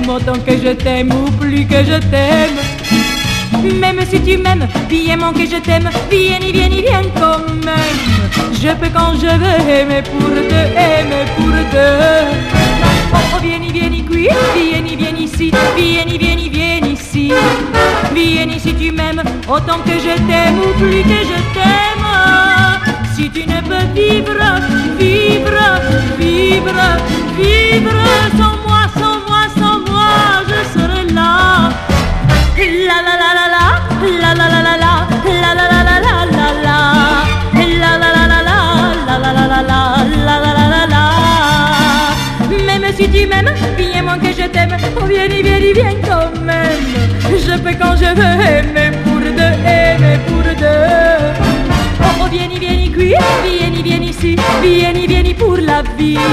autant que je t'aime ou plus que je t'aime. Même si tu m'aimes, bien moins que je t'aime, viens, quand même. Je peux quand je veux aimer pour deux, aimer pour deux. Oh, vieni qui, vieni ici, vieni ici. Viens si tu m'aimes, autant que je t'aime ou plus que je t'aime. Si tu ne peux vivre sans moi, je serai là. La la la la la, la la la la la, la la la la la la la, la la la la la, la la la la la, la la la la. Même si tu m'aimes, bien moins que je t'aime, oh viens quand même. Je peux quand je veux aimer pour deux, aimer pour deux. Oh vieni qui, vieni ici, vieni pour la vie.